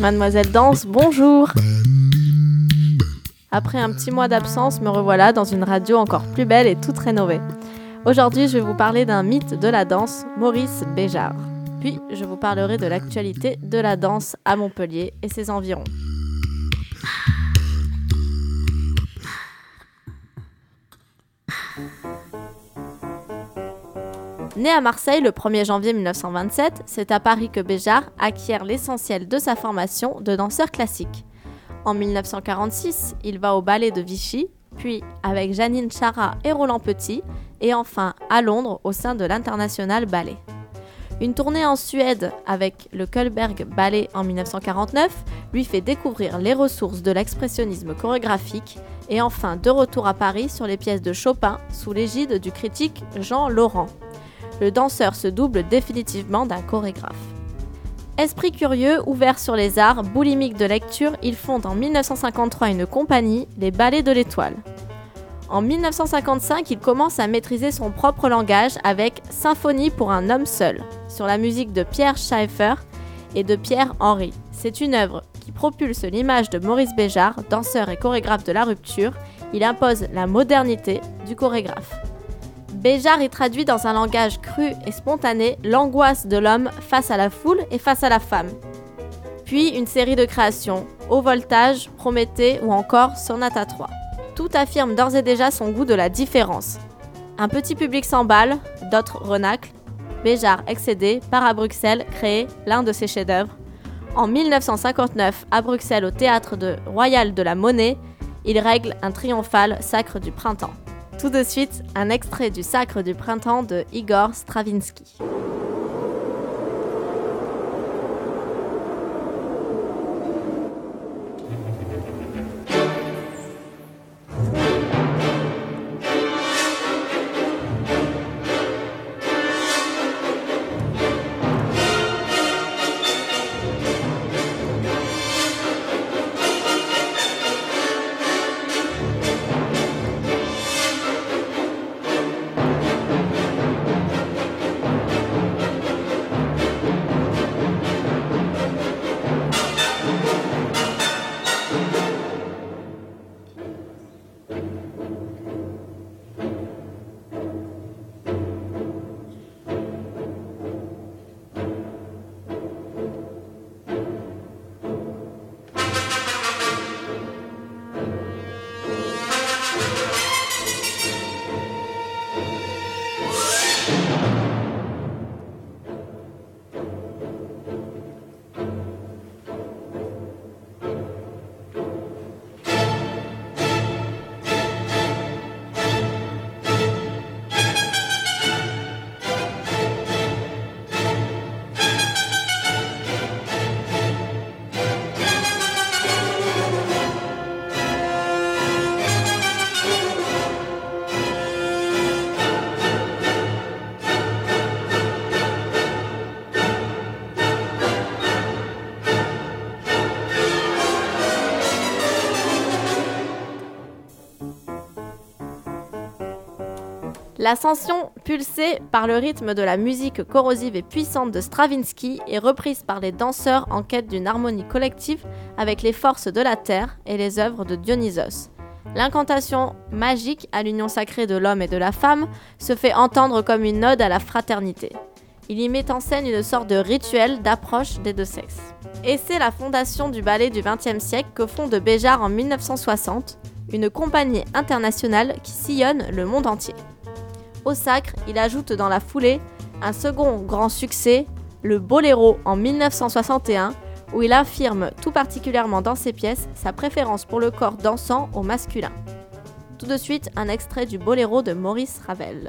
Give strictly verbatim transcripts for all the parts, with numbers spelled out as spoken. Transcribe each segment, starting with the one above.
Mademoiselle Danse, bonjour. Après un petit mois d'absence, me revoilà dans une radio encore plus belle et toute rénovée. Aujourd'hui, je vais vous parler d'un mythe de la danse, Maurice Béjart. Puis, je vous parlerai de l'actualité de la danse à Montpellier et ses environs. Né à Marseille le premier janvier mille neuf cent vingt-sept, c'est à Paris que Béjart acquiert l'essentiel de sa formation de danseur classique. En mille neuf cent quarante-six, il va au ballet de Vichy, puis avec Janine Chara et Roland Petit, et enfin à Londres au sein de l'International Ballet. Une tournée en Suède avec le Cullberg Ballet en mille neuf cent quarante-neuf lui fait découvrir les ressources de l'expressionnisme chorégraphique, et enfin de retour à Paris sur les pièces de Chopin sous l'égide du critique Jean Laurent. Le danseur se double définitivement d'un chorégraphe. Esprit curieux, ouvert sur les arts, boulimique de lecture, il fonde en mille neuf cent cinquante-trois une compagnie, les Ballets de l'Étoile. En mille neuf cent cinquante-cinq, il commence à maîtriser son propre langage avec Symphonie pour un homme seul, sur la musique de Pierre Schaeffer et de Pierre Henry. C'est une œuvre qui propulse l'image de Maurice Béjart, danseur et chorégraphe de la rupture. Il impose la modernité du chorégraphe. Béjart y traduit dans un langage cru et spontané l'angoisse de l'homme face à la foule et face à la femme. Puis une série de créations, Haut Voltage, Prométhée ou encore Sonate à trois. Tout affirme d'ores et déjà son goût de la différence. Un petit public s'emballe, d'autres renaclent. Béjart, excédé, part à Bruxelles créer l'un de ses chefs-d'œuvre. En mille neuf cent cinquante-neuf, à Bruxelles au théâtre de Royal de la Monnaie, il règle un triomphal Sacre du Printemps. Tout de suite, un extrait du Sacre du Printemps de Igor Stravinsky. L'ascension pulsée par le rythme de la musique corrosive et puissante de Stravinsky est reprise par les danseurs en quête d'une harmonie collective avec les forces de la terre et les œuvres de Dionysos. L'incantation magique à l'union sacrée de l'homme et de la femme se fait entendre comme une ode à la fraternité. Il y met en scène une sorte de rituel d'approche des deux sexes. Et c'est la fondation du ballet du vingtième siècle que fonde Béjart en mille neuf cent soixante, une compagnie internationale qui sillonne le monde entier. Au Sacre, il ajoute dans la foulée un second grand succès, le Boléro en mille neuf cent soixante et un, où il affirme tout particulièrement dans ses pièces sa préférence pour le corps dansant au masculin. Tout de suite, un extrait du Boléro de Maurice Ravel.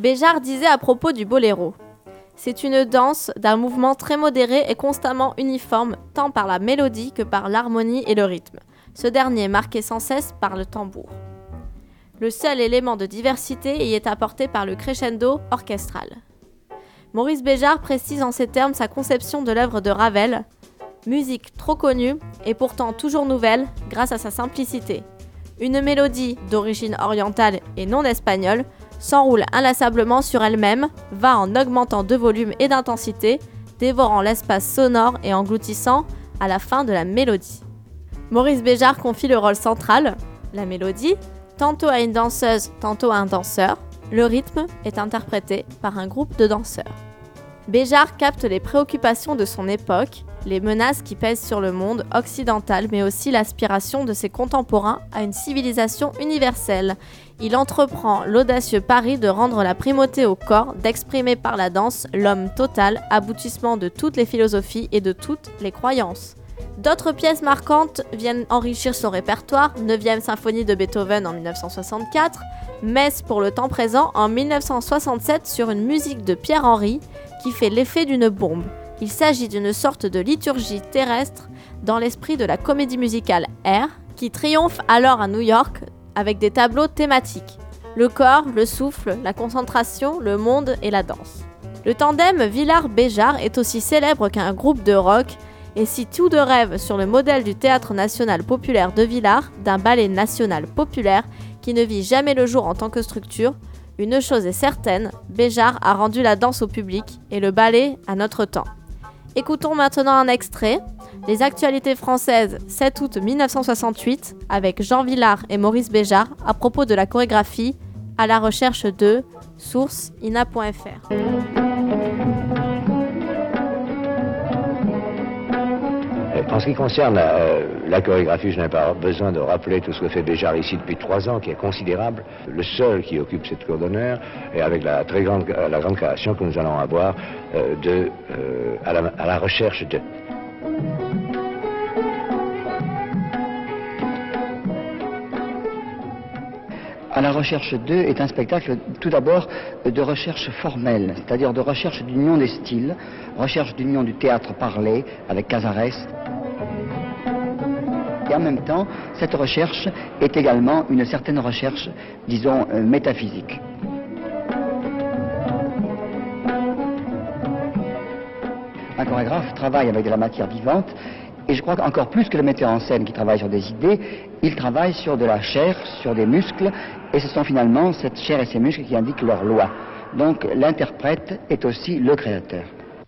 Béjart disait à propos du boléro: c'est une danse d'un mouvement très modéré et constamment uniforme, tant par la mélodie que par l'harmonie et le rythme, ce dernier marqué sans cesse par le tambour. Le seul élément de diversité y est apporté par le crescendo orchestral. Maurice Béjart précise en ces termes sa conception de l'œuvre de Ravel, musique trop connue et pourtant toujours nouvelle grâce à sa simplicité. Une mélodie d'origine orientale et non espagnole s'enroule inlassablement sur elle-même, va en augmentant de volume et d'intensité, dévorant l'espace sonore et engloutissant à la fin de la mélodie. Maurice Béjart confie le rôle central, la mélodie, tantôt à une danseuse, tantôt à un danseur. Le rythme est interprété par un groupe de danseurs. Béjart capte les préoccupations de son époque, les menaces qui pèsent sur le monde occidental, mais aussi l'aspiration de ses contemporains à une civilisation universelle. Il entreprend l'audacieux pari de rendre la primauté au corps, d'exprimer par la danse l'homme total, aboutissement de toutes les philosophies et de toutes les croyances. D'autres pièces marquantes viennent enrichir son répertoire, neuvième symphonie de Beethoven en mille neuf cent soixante-quatre, Messe pour le temps présent en mille neuf cent soixante-sept sur une musique de Pierre Henry qui fait l'effet d'une bombe. Il s'agit d'une sorte de liturgie terrestre dans l'esprit de la comédie musicale Air, qui triomphe alors à New York avec des tableaux thématiques. Le corps, le souffle, la concentration, le monde et la danse. Le tandem Villard-Béjart est aussi célèbre qu'un groupe de rock et si tout de rêve sur le modèle du Théâtre national populaire de Villars, d'un ballet national populaire qui ne vit jamais le jour en tant que structure, une chose est certaine, Béjart a rendu la danse au public et le ballet à notre temps. Écoutons maintenant un extrait, les actualités françaises sept août mille neuf cent soixante-huit, avec Jean Vilar et Maurice Béjart à propos de la chorégraphie, à la recherche de source ina point f r. En ce qui concerne la, euh, la chorégraphie, je n'ai pas besoin de rappeler tout ce que fait Béjart ici depuis trois ans, qui est considérable. Le seul qui occupe cette cour d'honneur, et avec la très grande, la grande création que nous allons avoir euh, de, euh, à, la, à la recherche de. À la recherche d'eux est un spectacle tout d'abord de recherche formelle, c'est-à-dire de recherche d'union des styles, recherche d'union du théâtre parlé avec Casares. Et en même temps, cette recherche est également une certaine recherche, disons, euh, métaphysique. Un chorégraphe travaille avec de la matière vivante. Et je crois qu'encore plus que le metteur en scène qui travaille sur des idées, il travaille sur de la chair, sur des muscles, et ce sont finalement cette chair et ces muscles qui indiquent leur loi. Donc l'interprète est aussi le créateur.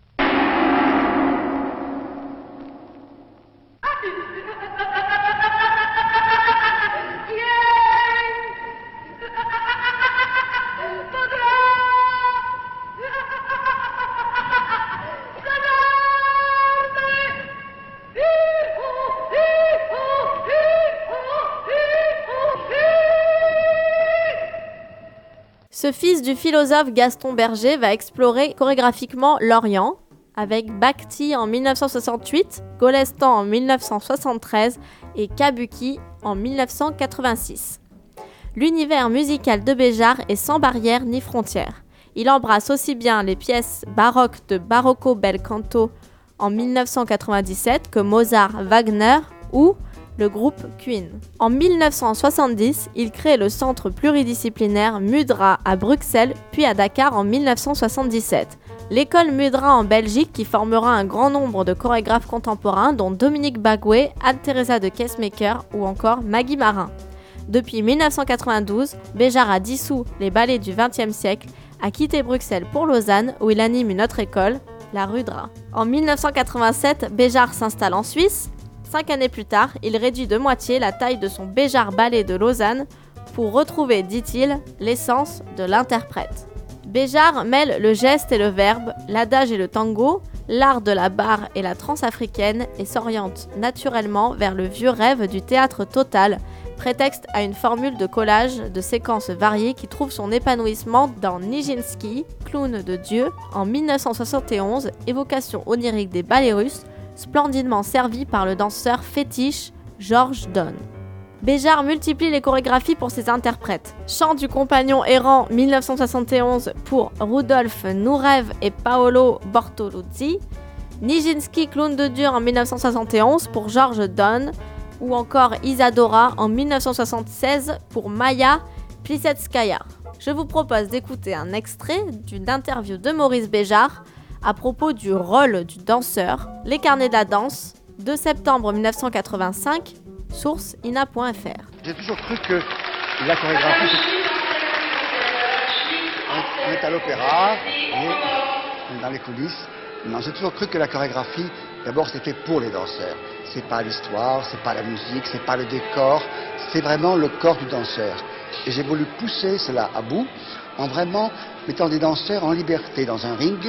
Ce fils du philosophe Gaston Berger va explorer chorégraphiquement l'Orient, avec Bhakti en mille neuf cent soixante-huit, Golestan en mille neuf cent soixante-treize et Kabuki en mille neuf cent quatre-vingt-six. L'univers musical de Béjart est sans barrières ni frontières. Il embrasse aussi bien les pièces baroques de Barocco Bel Canto en mille neuf cent quatre-vingt-dix-sept que Mozart, Wagner ou le groupe Queen. En mille neuf cent soixante-dix, il crée le centre pluridisciplinaire Mudra à Bruxelles, puis à Dakar en mille neuf cent soixante-dix-sept. L'école Mudra en Belgique qui formera un grand nombre de chorégraphes contemporains dont Dominique Bagué, Anne-Theresa de Kessmaker ou encore Maggie Marin. Depuis mille neuf cent quatre-vingt-douze, Béjart a dissous les ballets du vingtième siècle, a quitté Bruxelles pour Lausanne où il anime une autre école, la Rudra. En mille neuf cent quatre-vingt-sept, Béjart s'installe en Suisse. Cinq années plus tard, il réduit de moitié la taille de son Béjart Ballet de Lausanne pour retrouver, dit-il, l'essence de l'interprète. Béjart mêle le geste et le verbe, l'adage et le tango, l'art de la barre et la trance africaine et s'oriente naturellement vers le vieux rêve du théâtre total, prétexte à une formule de collage de séquences variées qui trouve son épanouissement dans Nijinsky, Clown de Dieu, en mille neuf cent soixante et onze, évocation onirique des ballets russes, splendidement servi par le danseur fétiche Georges Donne. Béjart multiplie les chorégraphies pour ses interprètes. Chant du compagnon errant mille neuf cent soixante et onze pour Rudolf Nureyev et Paolo Bortoluzzi, Nijinsky Clown de Dieu en mille neuf cent soixante et onze pour Georges Donne, ou encore Isadora en mille neuf cent soixante-seize pour Maya Plisetskaya. Je vous propose d'écouter un extrait d'une interview de Maurice Béjart à propos du rôle du danseur, Les carnets de la danse, deux septembre mille neuf cent quatre-vingt-cinq, source ina point f r. J'ai toujours cru que la chorégraphie, on est à l'opéra, et dans les coulisses. Non, j'ai toujours cru que la chorégraphie, d'abord, c'était pour les danseurs. C'est pas l'histoire, c'est pas la musique, c'est pas le décor, c'est vraiment le corps du danseur. Et j'ai voulu pousser cela à bout en vraiment mettant des danseurs en liberté dans un ring.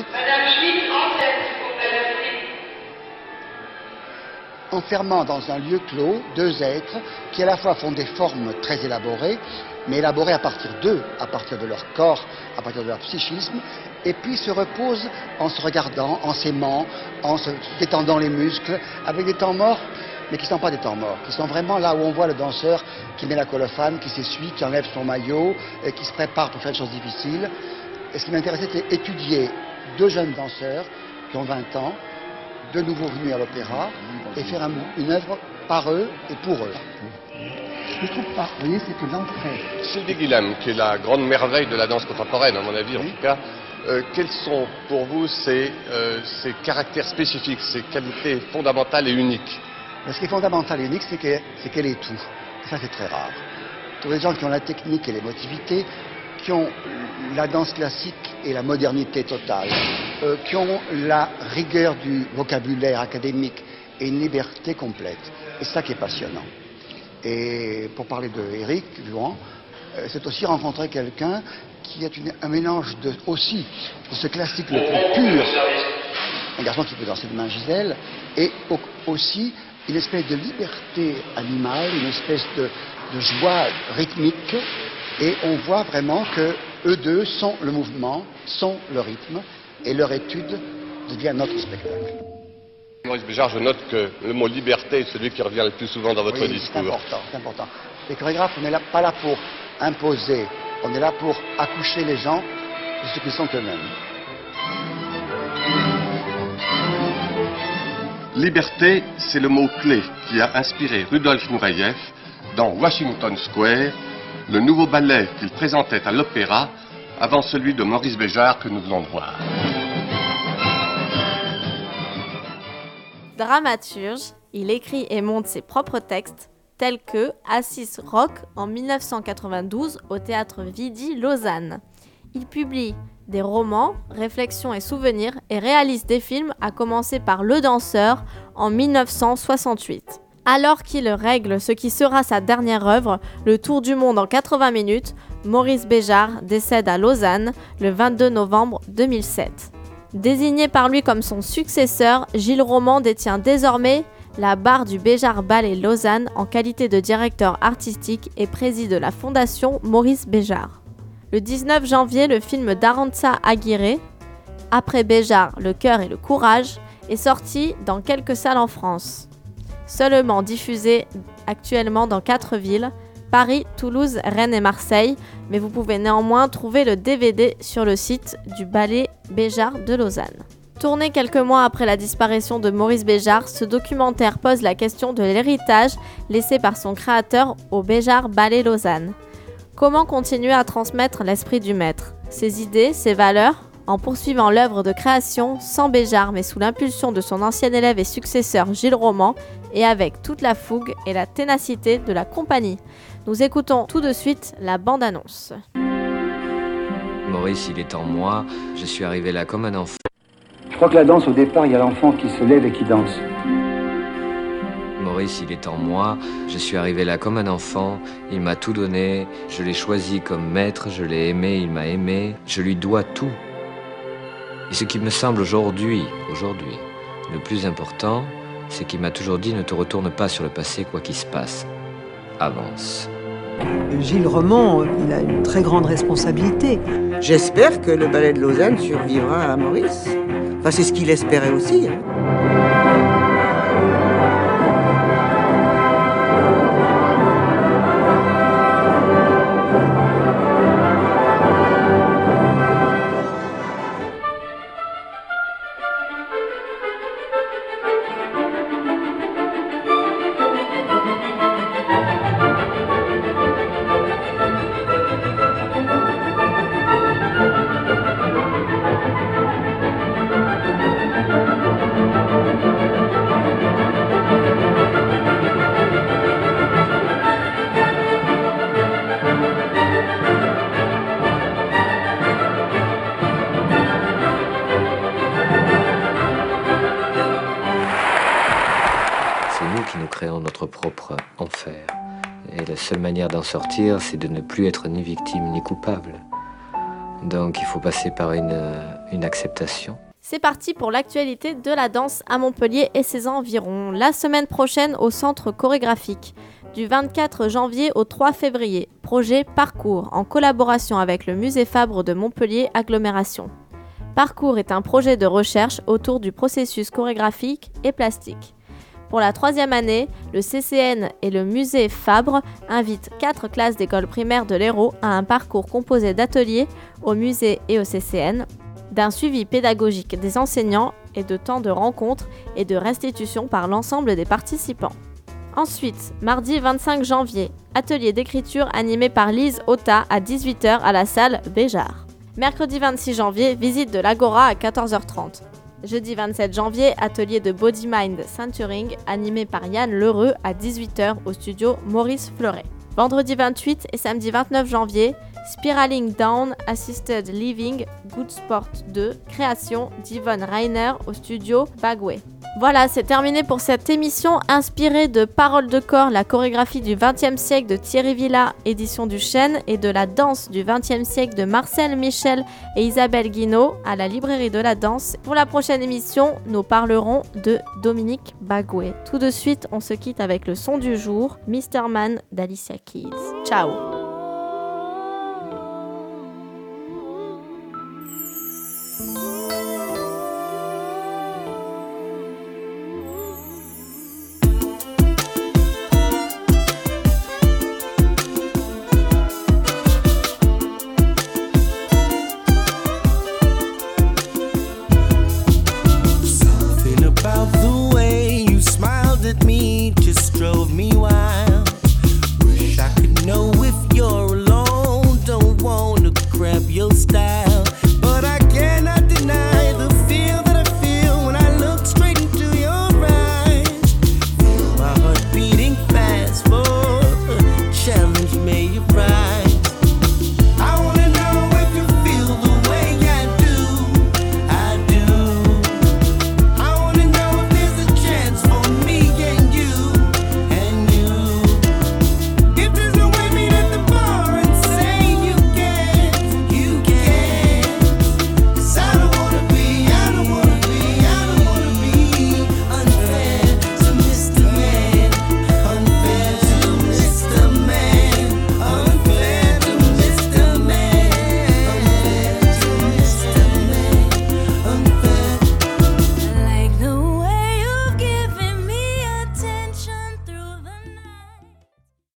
Enfermant dans un lieu clos deux êtres qui à la fois font des formes très élaborées, mais élaborées à partir d'eux, à partir de leur corps, à partir de leur psychisme, et puis se reposent en se regardant, en s'aimant, en se détendant les muscles, avec des temps morts, mais qui ne sont pas des temps morts, qui sont vraiment là où on voit le danseur qui met la colophane, qui s'essuie, qui enlève son maillot, et qui se prépare pour faire des choses difficiles. Et ce qui m'intéressait, c'était étudier deux jeunes danseurs qui ont vingt ans, de nouveau venus à l'opéra, et faire un, une œuvre par eux et pour eux. Je ne trouve pas, vous voyez, c'est que l'entrée... Sylvie Guilhem, qui est la grande merveille de la danse contemporaine, à mon avis, oui. En tout cas, euh, quels sont pour vous ces, euh, ces caractères spécifiques, ces qualités fondamentales et uniques? Ce qui est fondamental et unique, c'est qu'elle c'est qu'elle est tout. Et ça, c'est très rare. Tous les gens qui ont la technique et l'émotivité, qui ont la danse classique et la modernité totale, euh, qui ont la rigueur du vocabulaire académique et une liberté complète. Et c'est ça qui est passionnant. Et pour parler de Éric Luan, euh, c'est aussi rencontrer quelqu'un qui est une, un mélange de, aussi de ce classique le plus pur, un garçon qui peut danser de main Gisèle, et au, aussi une espèce de liberté animale, une espèce de, de joie rythmique. Et on voit vraiment que eux deux sont le mouvement, sont le rythme, et leur étude devient notre spectacle. Maurice Béjart, je note que le mot liberté est celui qui revient le plus souvent dans votre oui, discours. C'est important, c'est important. Les chorégraphes, on n'est là, pas là pour imposer, on est là pour accoucher les gens de ce qu'ils sont eux-mêmes. Liberté, c'est le mot-clé qui a inspiré Rudolf Nureyev dans Washington Square, le nouveau ballet qu'il présentait à l'opéra avant celui de Maurice Béjart que nous venons de voir. Dramaturge, il écrit et monte ses propres textes, tels que Assis Rock en mille neuf cent quatre-vingt-douze au théâtre Vidi, Lausanne. Il publie des romans, réflexions et souvenirs et réalise des films, à commencer par Le Danseur en mille neuf cent soixante-huit. Alors qu'il règle ce qui sera sa dernière œuvre, Le Tour du monde en quatre-vingts minutes, Maurice Béjart décède à Lausanne le vingt-deux novembre deux mille sept. Désigné par lui comme son successeur, Gilles Roman détient désormais la barre du Béjart Ballet Lausanne en qualité de directeur artistique et préside la fondation Maurice Béjart. Le dix-neuf janvier, le film d'Arantxa Aguirre, Après Béjart, le cœur et le courage, est sorti dans quelques salles en France. Seulement diffusé actuellement dans quatre villes, Paris, Toulouse, Rennes et Marseille, mais vous pouvez néanmoins trouver le D V D sur le site du Ballet Béjart de Lausanne. Tourné quelques mois après la disparition de Maurice Béjart, ce documentaire pose la question de l'héritage laissé par son créateur au Béjart Ballet Lausanne. Comment continuer à transmettre l'esprit du maître, ses idées, ses valeurs, en poursuivant l'œuvre de création sans Béjart mais sous l'impulsion de son ancien élève et successeur Gilles Roman et avec toute la fougue et la ténacité de la compagnie. Nous écoutons tout de suite la bande-annonce. Maurice, il est en moi, je suis arrivé là comme un enfant. Je crois que la danse, au départ, il y a l'enfant qui se lève et qui danse. Maurice, il est en moi, je suis arrivé là comme un enfant, il m'a tout donné, je l'ai choisi comme maître, je l'ai aimé, il m'a aimé, je lui dois tout. Et ce qui me semble aujourd'hui, aujourd'hui, le plus important, c'est qu'il m'a toujours dit ne te retourne pas sur le passé quoi qu'il se passe. Avance. Gilles Roman, il a une très grande responsabilité. J'espère que le ballet de Lausanne survivra à Maurice. Enfin, c'est ce qu'il espérait aussi. créons notre propre enfer. Et la seule manière d'en sortir, c'est de ne plus être ni victime ni coupable. Donc il faut passer par une, une acceptation. C'est parti pour l'actualité de la danse à Montpellier et ses environs. La semaine prochaine au Centre chorégraphique, du vingt-quatre janvier au trois février, projet Parcours, en collaboration avec le Musée Fabre de Montpellier Agglomération. Parcours est un projet de recherche autour du processus chorégraphique et plastique. Pour la troisième année, le C C N et le Musée Fabre invitent quatre classes d'école primaire de l'Hérault à un parcours composé d'ateliers au musée et au C C N, d'un suivi pédagogique des enseignants et de temps de rencontres et de restitution par l'ensemble des participants. Ensuite, mardi vingt-cinq janvier, atelier d'écriture animé par Lise Ota à dix-huit heures à la salle Béjart. Mercredi vingt-six janvier, visite de l'Agora à quatorze heures trente. Jeudi vingt-sept janvier, atelier de Body Mind Centering animé par Yann Lheureux à dix-huit heures au studio Maurice Fleuret. Vendredi vingt-huit et samedi vingt-neuf janvier, Spiraling Down Assisted Living Good Sport deux, création d'Yvonne Reiner au studio Bagway. Voilà, c'est terminé pour cette émission inspirée de Paroles de corps, la chorégraphie du vingtième siècle de Thierry Villa, édition du Chêne, et de la danse du vingtième siècle de Marcel Michel et Isabelle Guinaud à la librairie de la danse. Pour la prochaine émission, nous parlerons de Dominique Bagway. Tout de suite, on se quitte avec le son du jour, Mister Man d'Alicia Keys. Ciao.